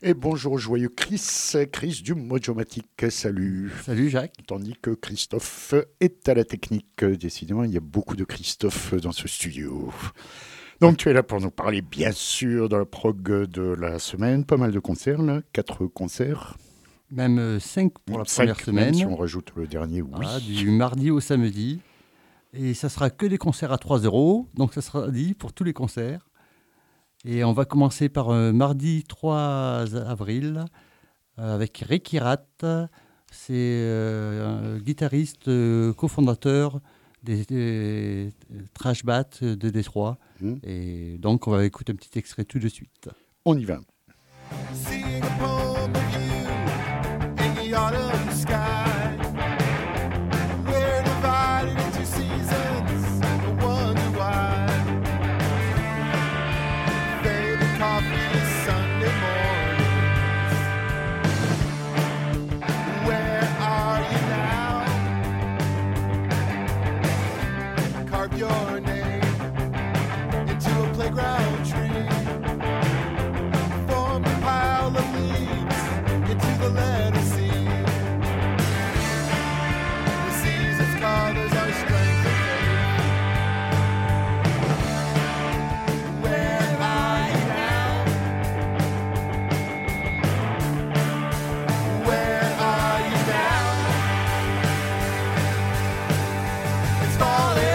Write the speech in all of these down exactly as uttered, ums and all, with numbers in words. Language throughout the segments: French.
Et bonjour joyeux Chris, Chris du Mojomatic, salut. Salut Jacques. Tandis que Christophe est à la technique, décidément il y a beaucoup de Christophe dans ce studio. Donc tu es là pour nous parler bien sûr de la prog de la semaine, pas mal de concerts là, quatre concerts. Même cinq pour la cinq, première semaine. Même si on rajoute le dernier, oui. Voilà, du mardi au samedi. Et ça sera que des concerts à trois euros, donc ça sera dit pour tous les concerts. Et on va commencer par euh, mardi trois avril euh, avec Ricky Rat. C'est euh, un guitariste euh, cofondateur des, des Trash Bats de Détroit. Mmh. Et donc on va écouter un petit extrait tout de suite. On y va. Your name into a playground tree. Form a pile of leaves into the letter C. The season's colors are strength and faith. Where are you now? Where are you now? It's falling.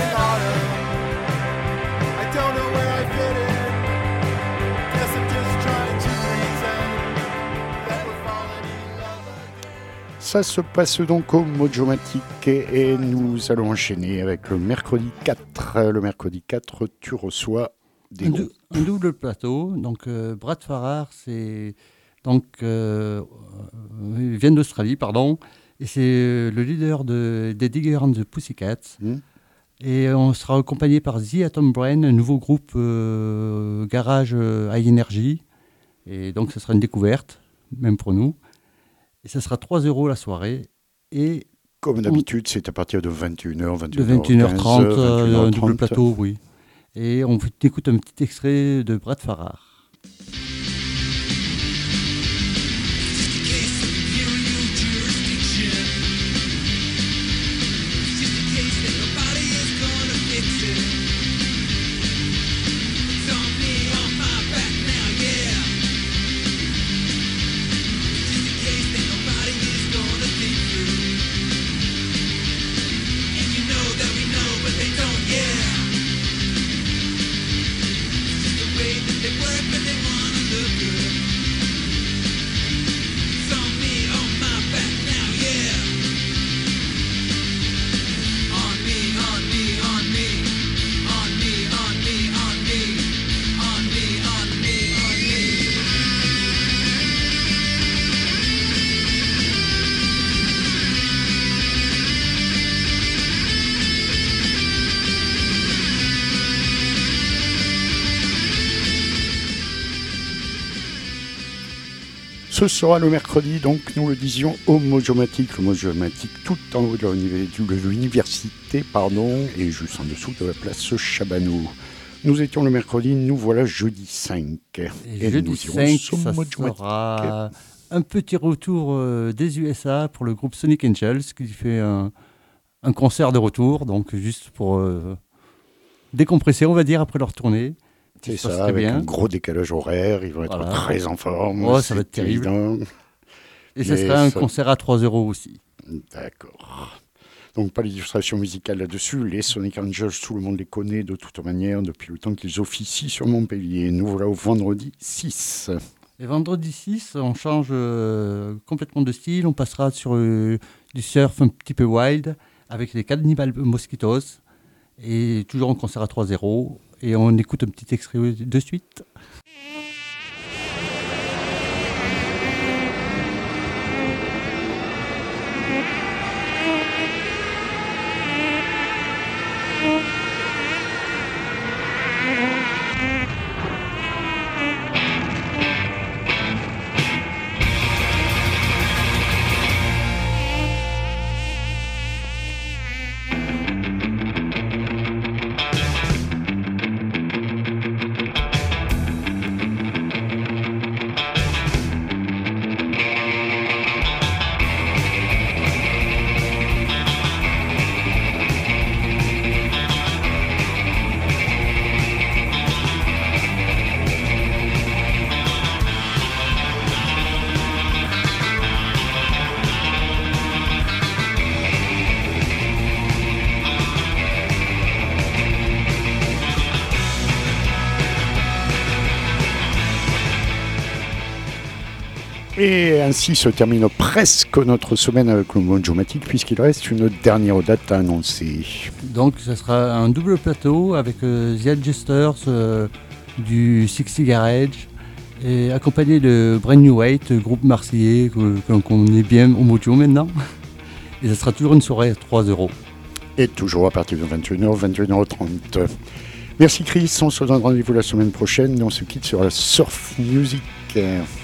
Ça se passe donc au Mojomatic et nous allons enchaîner avec le mercredi quatre. Le mercredi quatre, tu reçois des un, groupes. Un double plateau. Donc euh, Brad Farrar, c'est donc euh, il vient d'Australie, pardon, et c'est le leader de, des Digger and the Pussycats. Mmh. Et on sera accompagné par The Atom Brain, un nouveau groupe euh, garage euh, high energy. Et donc ce sera une découverte, même pour nous. Et ça sera trois euros la soirée. Et comme d'habitude, on... c'est à partir de vingt et une heures, vingt et une heures de vingt et une heures trente, euh, un double plateau, oui. Et on écoute un petit extrait de Brad Farrar. Ce sera le mercredi, donc nous le disions au Mojomatic, le Mojomatic tout en haut de l'université, pardon, et juste en dessous de la place Chabanou. Nous étions le mercredi, nous voilà jeudi cinq. Et, et jeudi nous cinq, ça sera un petit retour euh, des U S A pour le groupe Sonic Angels, qui fait un, un concert de retour, donc juste pour euh, décompresser, on va dire, après leur tournée. C'est ça, avec bien. Un gros décalage horaire, ils vont être voilà. Très en forme. Oh, ça va être terrible. Évident. Et ce sera un ça... concert à trois euros aussi. D'accord. Donc pas d'illustration musicale là-dessus. Les Sonic Angels, tout le monde les connaît de toute manière depuis le temps qu'ils officient sur Montpellier. Nous voilà au vendredi six. Et vendredi six, on change euh, complètement de style. On passera sur euh, du surf un petit peu wild avec les Cannibal Mosquitoes. Et toujours un concert à trois euros. Et on écoute un petit extrait de suite. Et ainsi se termine presque notre semaine avec le Mojomatic, puisqu'il reste une dernière date à annoncer. Donc ça sera un double plateau avec euh, The Adjusters euh, du sixty Garage et accompagné de Brand New Weight, groupe marseillais que- qu'on connaît bien au Mojo maintenant. Et ça sera toujours une soirée à trois euros. Et toujours à partir de vingt et une heures, vingt et une heures trente. Merci Chris, on se donne rendez-vous la semaine prochaine et on se quitte sur la surf music.